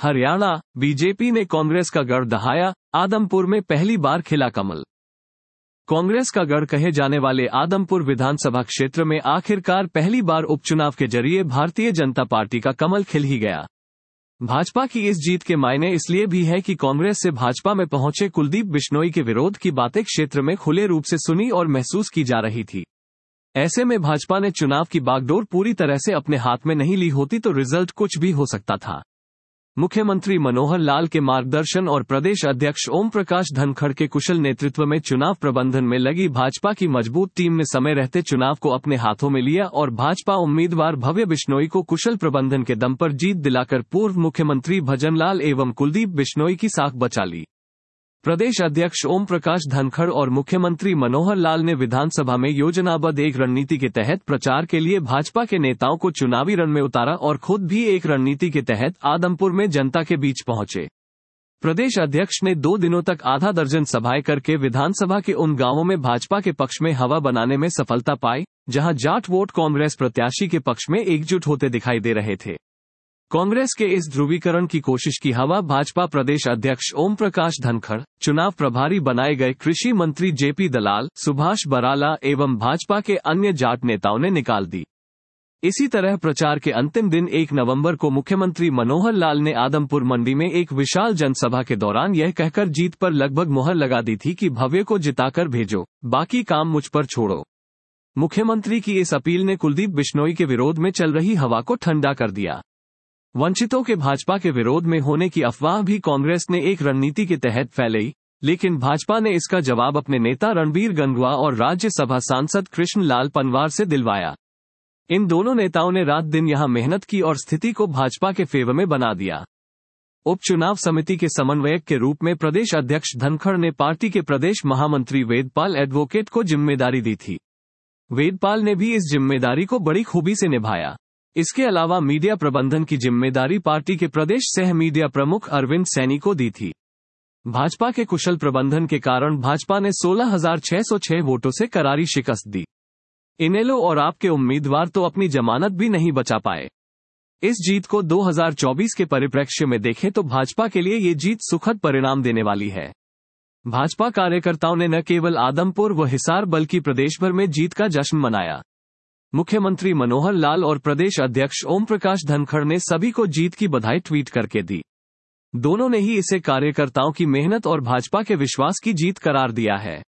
Haryana, BJP ने कांग्रेस का गढ़ दहाया, आदमपुर में पहली बार खिला कमल। कांग्रेस का गढ़ कहे जाने वाले आदमपुर विधानसभा क्षेत्र में आखिरकार पहली बार उपचुनाव के जरिए भारतीय जनता पार्टी का कमल खिल ही गया। भाजपा की इस जीत के मायने इसलिए भी है कि कांग्रेस से भाजपा में पहुंचे कुलदीप बिश्नोई के विरोध की बातें क्षेत्र में खुले रूप से सुनी और महसूस की जा रही थी। ऐसे में भाजपा ने चुनाव की बागडोर पूरी तरह से अपने हाथ में नहीं ली होती तो रिजल्ट कुछ भी हो सकता था। मुख्यमंत्री मनोहर लाल के मार्गदर्शन और प्रदेश अध्यक्ष ओम प्रकाश धनखड़ के कुशल नेतृत्व में चुनाव प्रबंधन में लगी भाजपा की मजबूत टीम ने समय रहते चुनाव को अपने हाथों में लिया और भाजपा उम्मीदवार भव्य बिश्नोई को कुशल प्रबंधन के दम पर जीत दिलाकर पूर्व मुख्यमंत्री भजनलाल एवं कुलदीप बिश्नोई की साख बचा ली। प्रदेश अध्यक्ष ओम प्रकाश धनखड़ और मुख्यमंत्री मनोहर लाल ने विधानसभा में योजनाबद्ध एक रणनीति के तहत प्रचार के लिए भाजपा के नेताओं को चुनावी रण में उतारा और खुद भी एक रणनीति के तहत आदमपुर में जनता के बीच पहुंचे। प्रदेश अध्यक्ष ने 2 दिनों तक आधा दर्जन सभाएं करके विधानसभा के उन गांवों में भाजपा के पक्ष में हवा बनाने में सफलता पाई, जहां जाट वोट कांग्रेस प्रत्याशी के पक्ष में एकजुट होते दिखाई दे रहे थे। कांग्रेस के इस ध्रुवीकरण की कोशिश की हवा भाजपा प्रदेश अध्यक्ष ओम प्रकाश धनखड़, चुनाव प्रभारी बनाए गए कृषि मंत्री जेपी दलाल, सुभाष बराला एवं भाजपा के अन्य जाट नेताओं ने निकाल दी। इसी तरह प्रचार के अंतिम दिन 1 नवंबर को मुख्यमंत्री मनोहर लाल ने आदमपुर मंडी में एक विशाल जनसभा के दौरान यह कहकर जीत पर लगभग मुहर लगा दी थी कि भव्य को जिताकर भेजो, बाकी काम मुझ पर छोड़ो। मुख्यमंत्री की इस अपील ने कुलदीप बिश्नोई के विरोध में चल रही हवा को ठंडा कर दिया। वंचितों के भाजपा के विरोध में होने की अफवाह भी कांग्रेस ने एक रणनीति के तहत फैलाई, लेकिन भाजपा ने इसका जवाब अपने नेता रणबीर गंगवा और राज्यसभा सांसद कृष्ण लाल पंवार से दिलवाया। इन दोनों नेताओं ने रात दिन यहां मेहनत की और स्थिति को भाजपा के फेवर में बना दिया। उपचुनाव समिति के समन्वयक के रूप में प्रदेश अध्यक्ष धनखड़ ने पार्टी के प्रदेश महामंत्री वेदपाल एडवोकेट को जिम्मेदारी दी थी। वेदपाल ने भी इस जिम्मेदारी को बड़ी खूबी से निभाया। इसके अलावा मीडिया प्रबंधन की जिम्मेदारी पार्टी के प्रदेश सह मीडिया प्रमुख अरविंद सैनी को दी थी। भाजपा के कुशल प्रबंधन के कारण भाजपा ने 16,606 वोटों से करारी शिकस्त दी। इनेलो और आप के उम्मीदवार तो अपनी जमानत भी नहीं बचा पाए। इस जीत को 2024 के परिप्रेक्ष्य में देखें तो भाजपा के लिए ये जीत सुखद परिणाम देने वाली है। भाजपा कार्यकर्ताओं ने न केवल आदमपुर व हिसार बल्कि प्रदेश भर में जीत का जश्न मनाया। मुख्यमंत्री मनोहर लाल और प्रदेश अध्यक्ष ओम प्रकाश धनखड़ ने सभी को जीत की बधाई ट्वीट करके दी। दोनों ने ही इसे कार्यकर्ताओं की मेहनत और भाजपा के विश्वास की जीत करार दिया है।